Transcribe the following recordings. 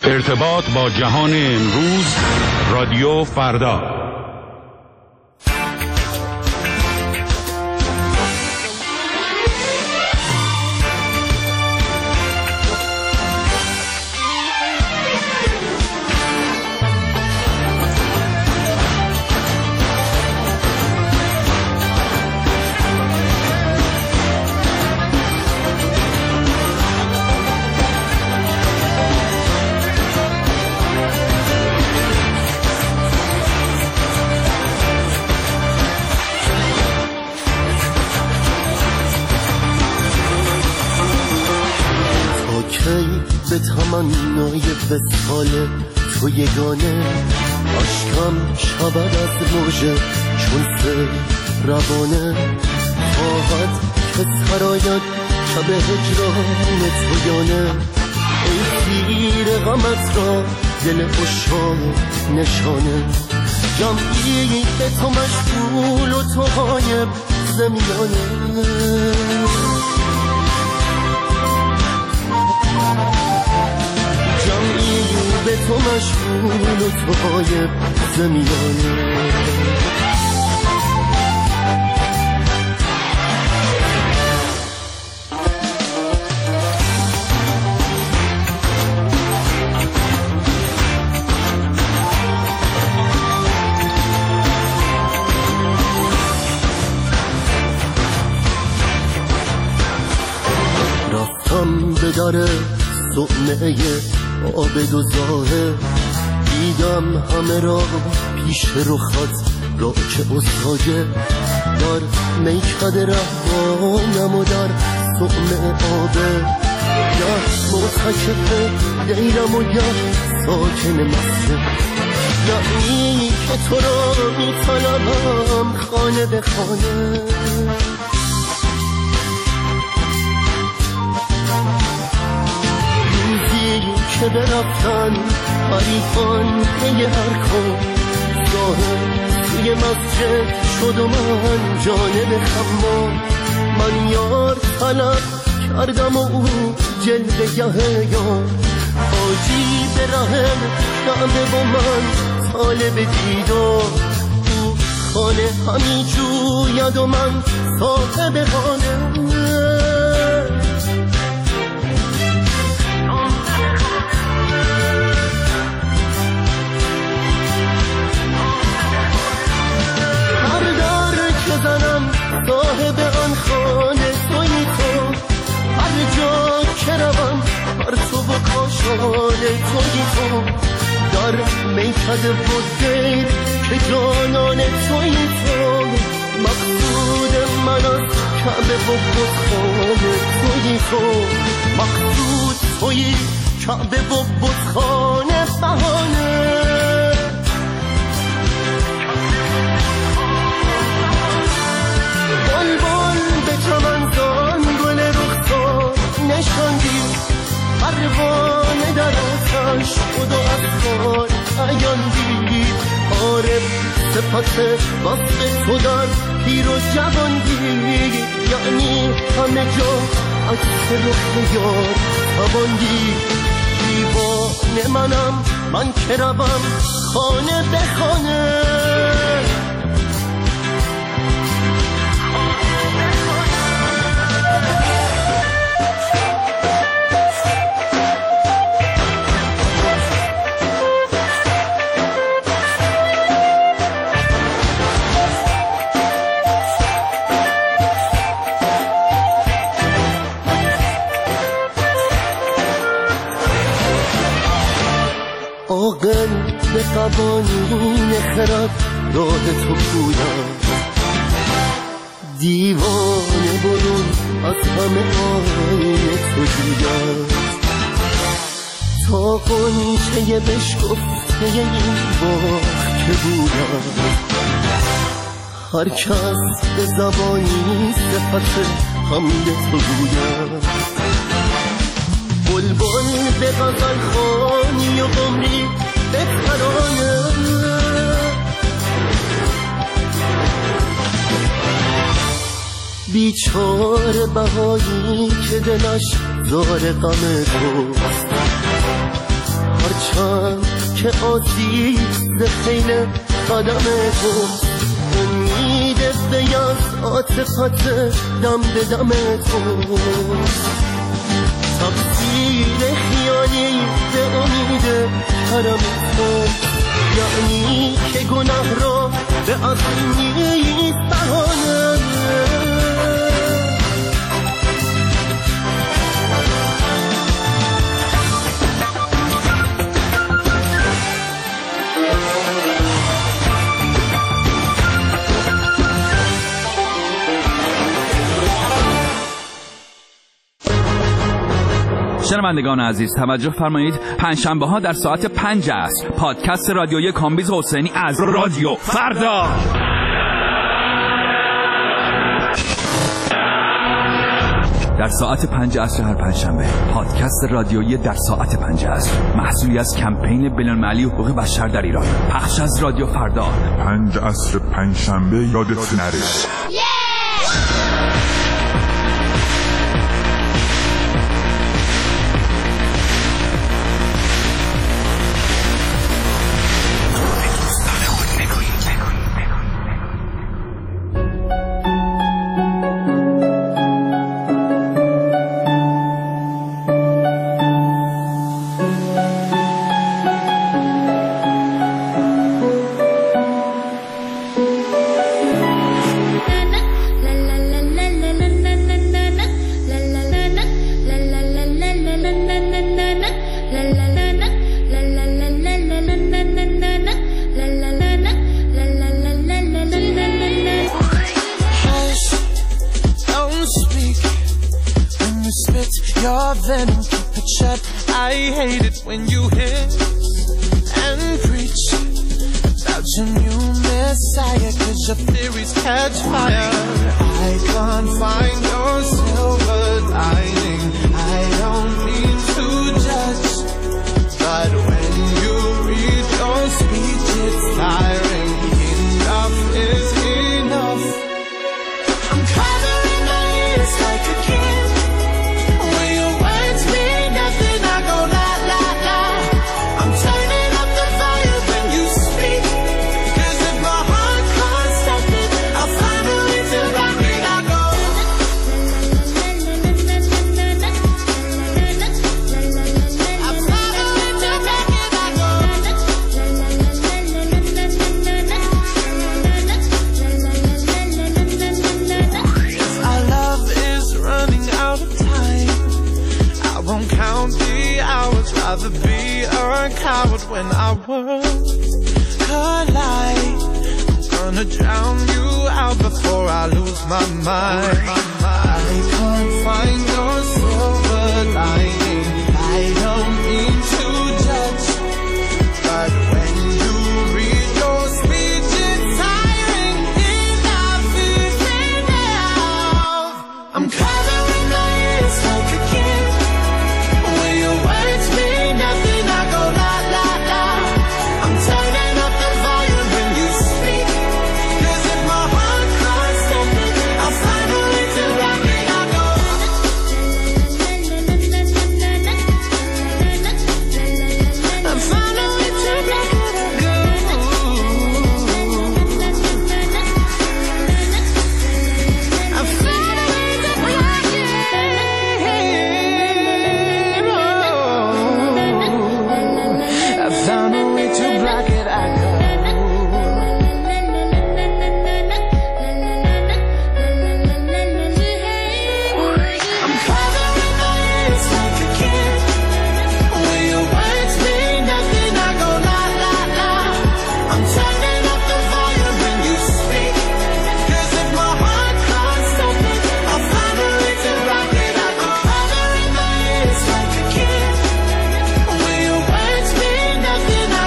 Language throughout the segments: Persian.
ارتباط با جهان امروز، رادیو فردا. به تمنای وصال تو یگانه، عشقم شود از موجه چون سیل روانه. خواهد که سراید شب هجران تو یانه، ای تیر غمت را دل عشاق نشانه. جمعی به تو مشغول و تو غایب زمیانه، به تو مشغول و تو غایب زمیانه. رفتم به در صومعه عابد و زاهد، دیدم همه را پیش رخت را که استاده. در میکده رهبانم و در صومعه آبه، یا معتکف دیرم و یا ساکن مسجد. یعنی که تو را میطلبم خانه به خانه، که برفتن حریفان پی ارکان. ظاهر توی مسجد شد و من جانب خمام. من یار طلب کردم و او جلوه گه یار. حاجی به رحم کعبه و من طالب دیدار. او خانه همی جوید و من صاحب خانه. صاحب آن خانه تویی تو، هر جا که روم هر تو و کاشانه تویی تو. در میکده و دیر که جانان تویی تو، مقصود من از کعبه و بتخانه تویی تو. مقصود تویی کعبه و بتخانه بهانه. چمنزان گل رخسار نشاندی، پروانه در آتش خود و افکار عیاندی. عارف صفت وصف تو در پیر و جواندی، یعنی همه جا عکس رخ یار تواندی. دیوانه منم من که روم خانه به خانه. عاقل به قوانین خرد راه تو پویم، دیوانه برون از همه آینه تو جویم. تا غنچه بشکفته این باغ که بویم، هر کس به زبانی صفت حمد تو گویم. بلبل به غزل خوانی و قمری به ترانه، بیچاره بهایی که دلش زار غم توست. هر بازی ز خیل قدم تو امید بیاز عاطفت دم به دم تو تفسیر خیالی به امید حرم تو یعنی که گناه را به عظیم نیست بهانه شنوندگان عزیز توجه فرمایید، پنجشنبه ها در ساعت 5 عصر پادکست رادیویی کامبیز حسینی از رادیو فردا در ساعت 5 عصر هر پنجشنبه پادکست رادیویی در ساعت 5 عصر محصولی از کمپین بین‌المللی حقوق بشر در ایران، پخش از رادیو فردا. 5 عصر پنجشنبه یادت نره. Your venom, keep it shut. I hate it when you hiss and preach about your new messiah, 'cause your theories catch fire. I can't find your silver lining. I don't mean to judge, but when you read your speech, it's tiring. Enough is enough. I'm covering my ears like a kid. Rather be a coward when our worlds collide. I'm gonna drown you out before I lose my mind. I can't find your silver lining. I don't mean to judge, but when you read your speech, it's tiring. Enough is enough. I'm covering my ears like a kid. When your words mean nothing, I go la la la. I'm turning up the volume when you speak, 'cause if my heart can't stop it, I'll find a way to rock it. I go I'll find a way to rock it. I go I'll find a way to rock it. I found a way to block it, I go. I'm covering my ears like a kid. When your words mean nothing, I go la la la. I'm turning up the volume when you speak, 'cause if my heart can't stop it, I'll find a way to rock it. I'm covering my ears like a kid. When your words mean nothing, I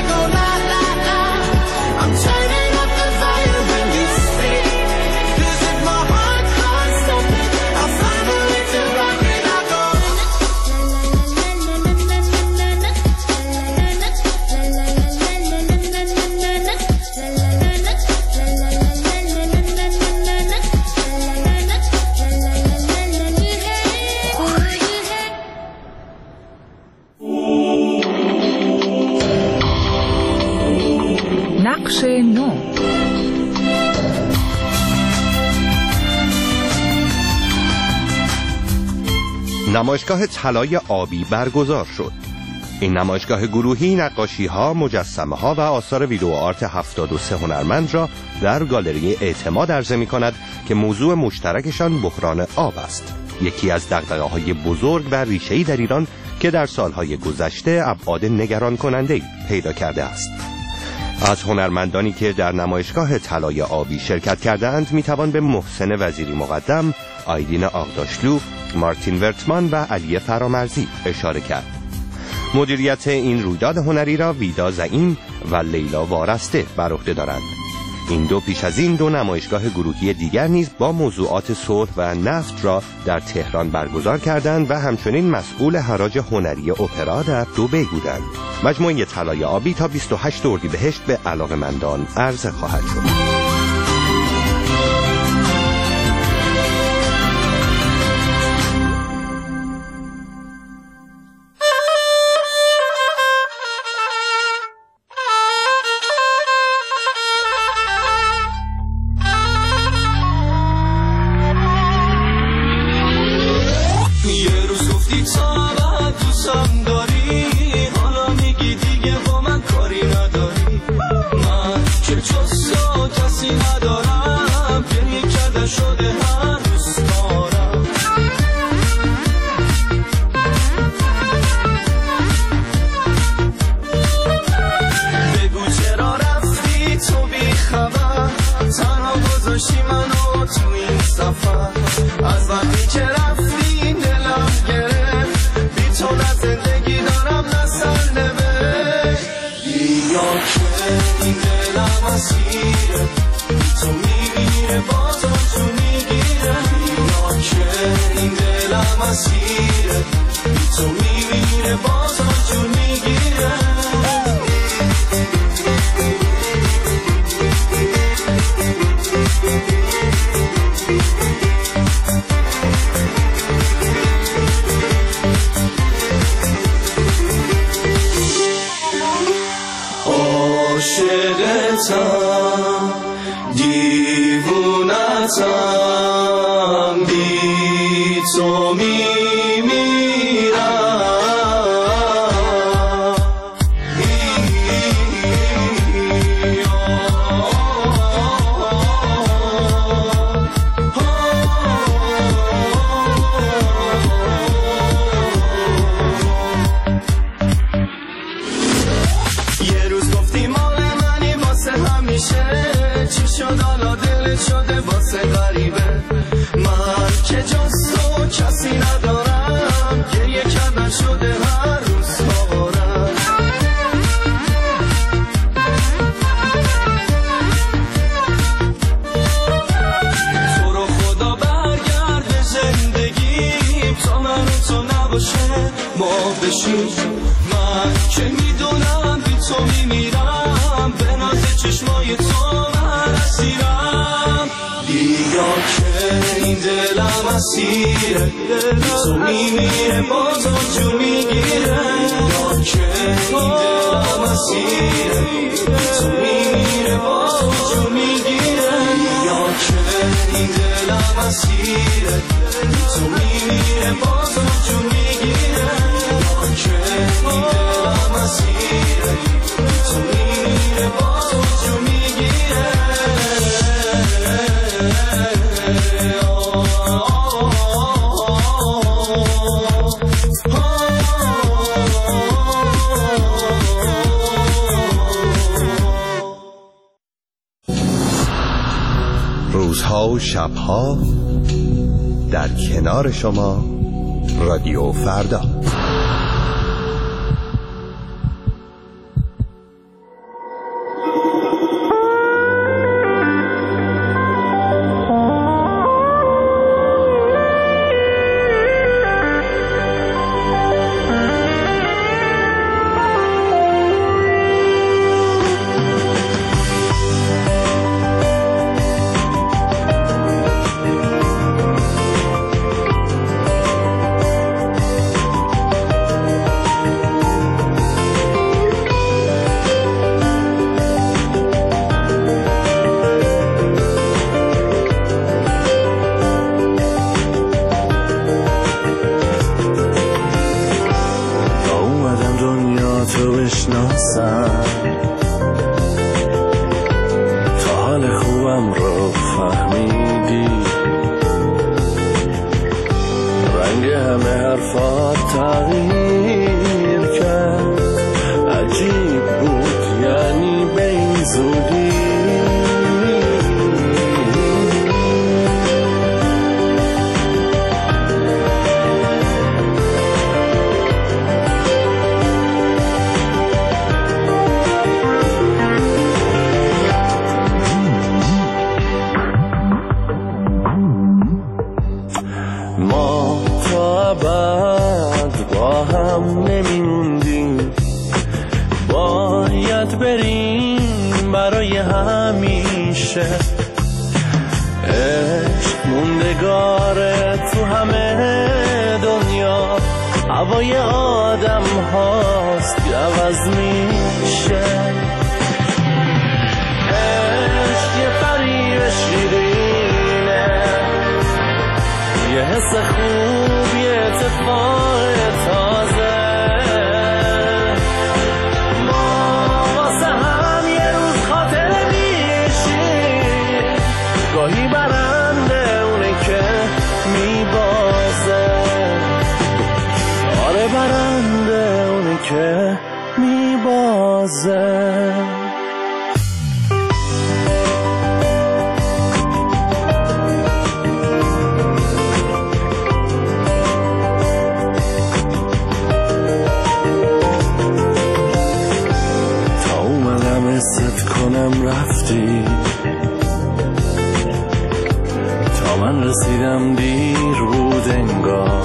بخش 9. نمایشگاه طلای آبی برگزار شد. این نمایشگاه گروهی نقاشی‌ها، مجسمه‌ها و آثار ویدئو آرت 73 هنرمند را در گالری اعتماد عرضه می‌کند که موضوع مشترکشان بحران آب است. یکی از دغدغه‌های بزرگ و ریشه‌ای در ایران که در سالهای گذشته ابعاد نگران کننده‌ای پیدا کرده است. از هنرمندانی که در نمایشگاه طلای آبی شرکت کردند میتوان به محسن وزیری مقدم، آیدین آغداشلو، مارتین ورتمان و علی فرامرزی اشاره کرد. مدیریت این رویداد هنری را ویدا زعیم و لیلا وارسته بر عهده دارند. این دو پیش از این دو نمایشگاه گروهی دیگر نیز با موضوعات صلح و نفت را در تهران برگزار کردند و همچنین مسئول حراج هنری اپرا در دبی بودند. مجموعه طلای آبی تا 28 اردیبهشت به علاقه‌مندان عرضه خواهد شد. روزها و شبها در کنار شما رادیو فردا. اومدم دنیا تو بشناسم، تا حال خوبم رو فهمیدی، رنگ همه حرفات تغییر کرد، عجیب بود یعنی به این زودی. ما تا ابد با هم نمیموندیم، باید بریم برای همیشه. عشق موندگاره تو همه دنیا، هوای آدم هاست که عوض میشه. عشق یه فریب شیرینه، یه حس خوب، یه اتفاق تازه. ما واسه هم یه روز خاطر میشیم، گاهی برنده اونه که میبازه. آره برنده اونه که میبازه. حست کنم رفتی، تا من رسیدم دیر بود انگار.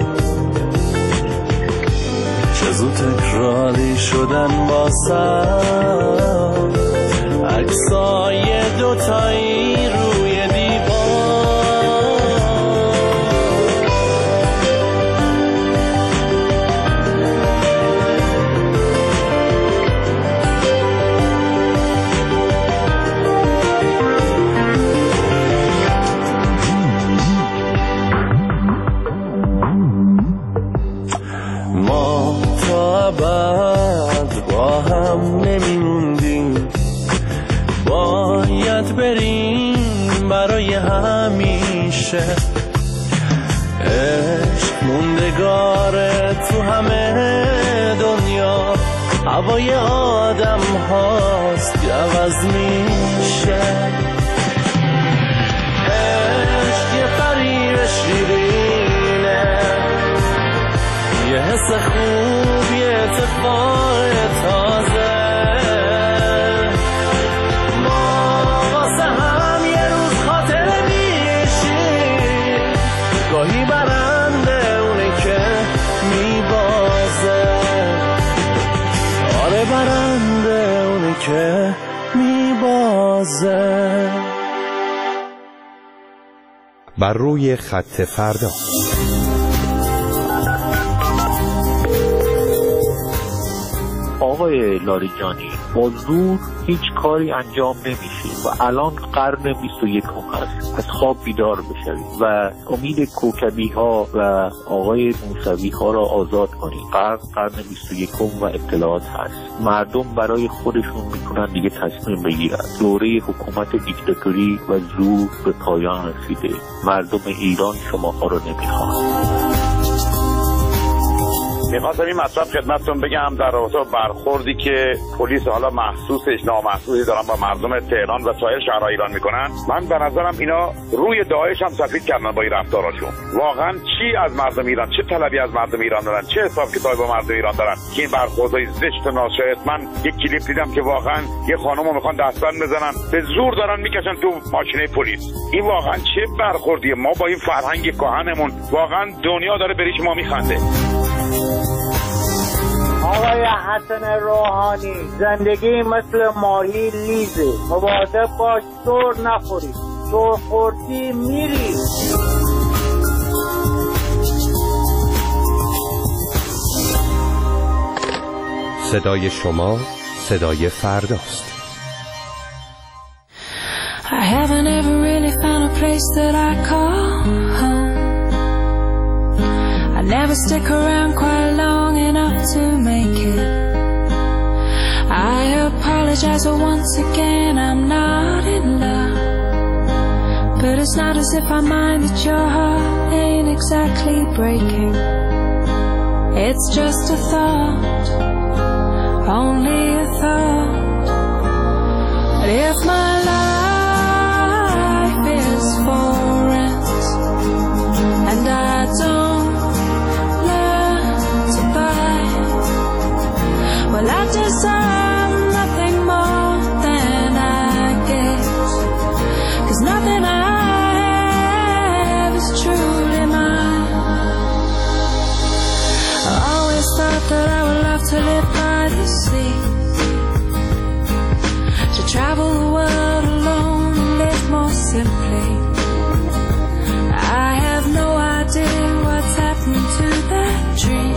چه زود تکراری شدن باسم عکسای دوتایی روی دیوار. ما تا ابد با هم نمیموندیم، باید بریم برای همیشه. عشق موندگاره تو همه دنیا، هوای آدم هاست که عوض میشه. عشق یه فریب شیرینه، یه حس خوب، یه اتفاق تازه. ما واسه هم یه روز خاطر میشیم، گاهی برنده اونه که میبازه. آره برنده اونه که میبازه. بر روی خط فردا. آقای لاریجانی، با زور هیچ کاری انجام نمیشه و الان قرن 21 هست. از خواب بیدار بشوید و امید کوکبی ها و آقای موسوی ها را آزاد کنید. قرن 21 و اطلاعات هست. مردم برای خودشون میتونن دیگه تصمیم بگیرن. دوره حکومت دیکتاتوری و زور به پایان رسیده. مردم ایران شماها رو نمیخوان. میخواستم این مطلب خدمتتون بگم در رابطه با برخوردی که پلیس حالا محسوسش نامحسوسی دارن با مردم تهران و سایر شهرهای ایران میکنن. من به نظرم اینا روی داعش هم سفید کردن با این رفتاراشون. واقعا چی از مردم ایران، چه طلبی از مردم ایران دارن، چه حساب کتابی با مردم ایران دارن که این برخوردهای زشت و ناشایست. من یک کلیپ دیدم که واقعا یه خانمو میخوان دستبند بزنن، به زور دارن میکشن تو ماشینه پلیس. این واقعا چه برخوردیه؟ ما با این فرهنگ کهنمون واقعا دنیا داره به ریش ما میخنده. آقای حسن روحانی، زندگی مثل ماهی لیزه، مواظب باش سر نخوری، سر خوردی میری. صدای شما صدای فرداست. I haven't ever really found a place that I call home. I never stick around quite long enough to make apologize for once again I'm not in love. But it's not as if I mind that your heart ain't exactly breaking. It's just a thought, only a thought. But if my life is for rent and I don't learn to buy, well, I deserve nothing more than I get. 'Cause nothing I have is truly mine. I always thought that I would love to live by the sea, to travel the world alone and live more simply. I have no idea what's happened to that dream,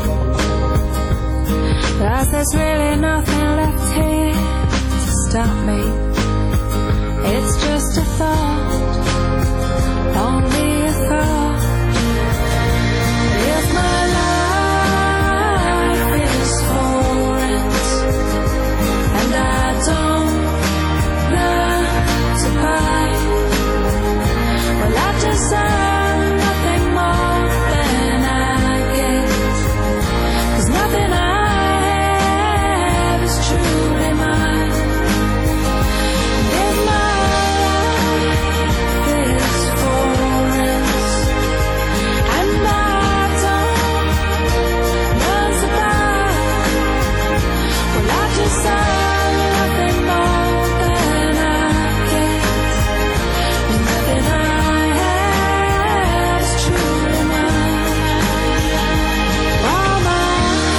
'cause there's really nothing left here to stop me. It's just a thought, only a thought. If my life is for rent and I don't learn to buy, well, I deserve nothing more than I get. 'Cause nothing I have is truly mine. If my life is for rent and I don't learn to buy, well, I deserve nothing more than I get. Nothing I have is truly mine. While my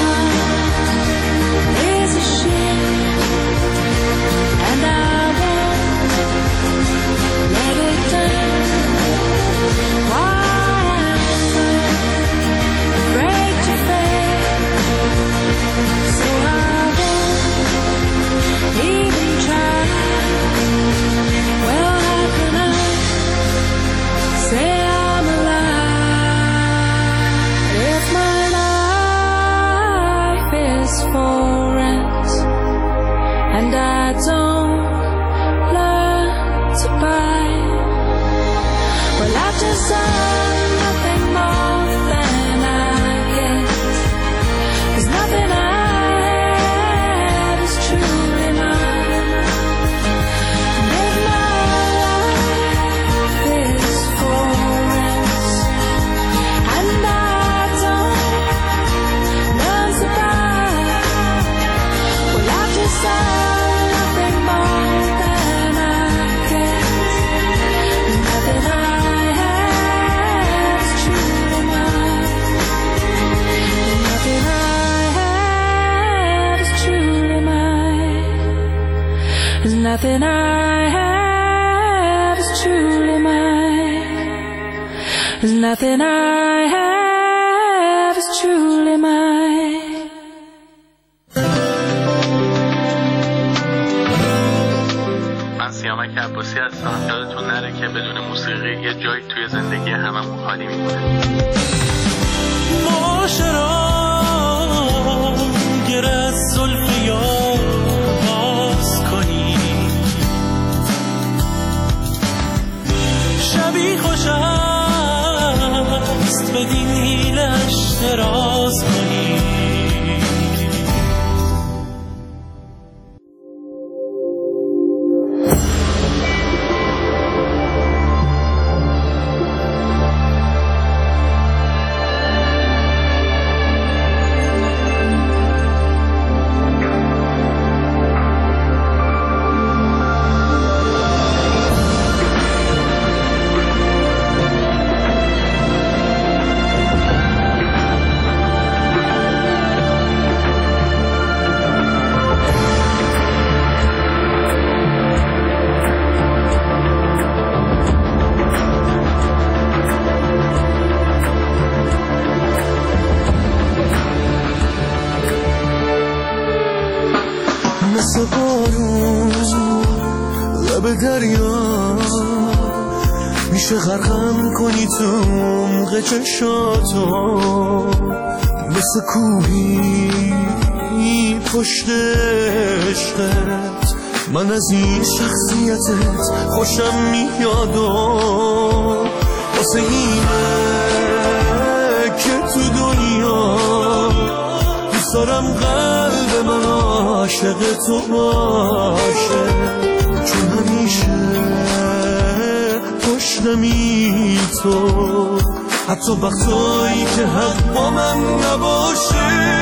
heart is a ship and I won't let it down. Why I'm afraid to fail, so I won't even try. Well, how can I say I'm alive if my life is for rent and I don't learn to buy? Well, I deserve nothing more than I get. 'Cause nothing I have is truly mine. And if my life is for rent and I don't learn to buy, well, I deserve nothing more than I get. Nothing I have is truly mine. Nothing I have is truly mine. There's nothing I have is truly mine. There's nothing I have is truly mine. من سیامک عباسی هستم. یادتون نره که بدون موسیقی یه جایی توی زندگی هممون خالی میمونه. معاشران گره از زلف یار باز کنی، شبی خوش است بدین هیلش دراز کنی. مثل بارون لب دریا میشه غرقم کنی تو عمق چشاتو، مثل کوهی پشت عشقت من از این شخصیتت خوشم میاد و واسه اینه که تو دنیا دوست دارم قلب من عاشق تو باشه، چون همیشه پشتمی تو، حتی وقتایی که حق با من نباشه.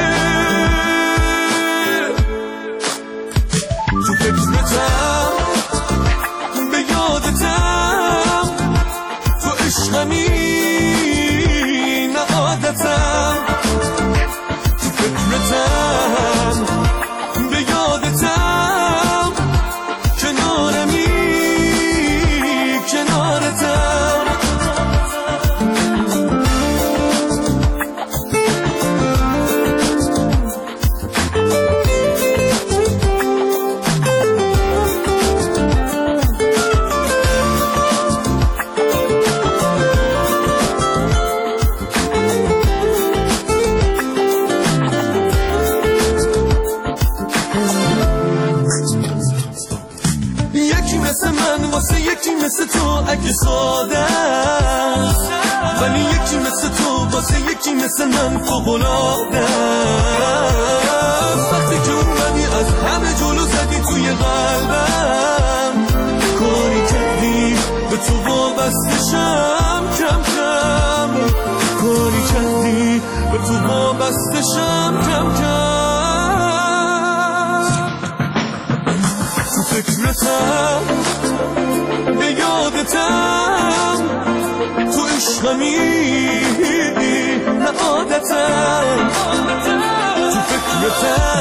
تو فکرتم به یادتم، تو عشقمی نه عادتم. تو فکرتم به یادتم، کنارمی کنارتم. واسه یکی مثل تو اگه ساده، ولی یکی مثل تو واسه یکی مثل من فوق‌العاده. وقتی که اومدی از همه جلو زدی توی قلبم، کاری کردی به تو وابستشم کم کم، کاری کردی به تو وابستشم کم کم. تو فکرتم به یادتم، تو عشقمی نه عادتم. تو فکرتم